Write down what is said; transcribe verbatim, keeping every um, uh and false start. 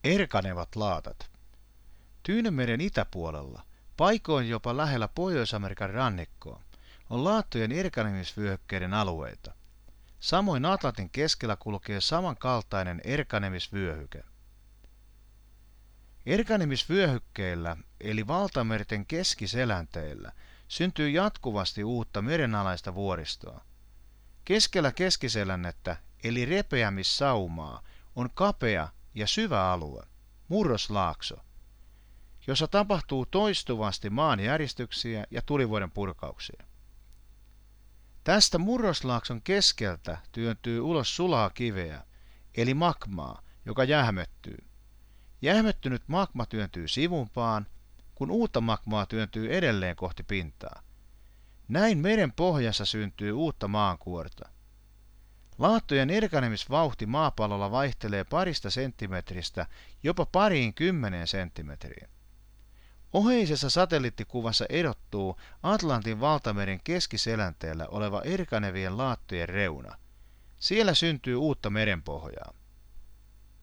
Erkanevat laatat. Tyynenmeren itäpuolella, paikoin jopa lähellä Pohjois-Amerikan rannikkoa, on laattojen erkanemisvyöhykkeiden alueita. Samoin Atlantin keskellä kulkee samankaltainen erkanemisvyöhyke. Erkanemisvyöhykkeillä, eli valtamerten keskiselänteillä, syntyy jatkuvasti uutta merenalaista vuoristoa. Keskellä keskiselännettä, eli repeämissaumaa, on kapea ja syvä alue, murroslaakso, jossa tapahtuu toistuvasti maanjäristyksiä ja tulivuoren purkauksia. Tästä murroslaakson keskeltä työntyy ulos sulaa kiveä, eli magmaa, joka jähmettyy. Jähmettynyt magma työntyy sivumpaan, kun uutta magmaa työntyy edelleen kohti pintaa. Näin meren pohjassa syntyy uutta maankuorta. Laattojen erkanemisvauhti maapallolla vaihtelee parista senttimetristä jopa pariin kymmeneen senttimetriin. Oheisessa satelliittikuvassa erottuu Atlantin valtameren keskiselänteellä oleva erkanevien laattojen reuna. Siellä syntyy uutta merenpohjaa.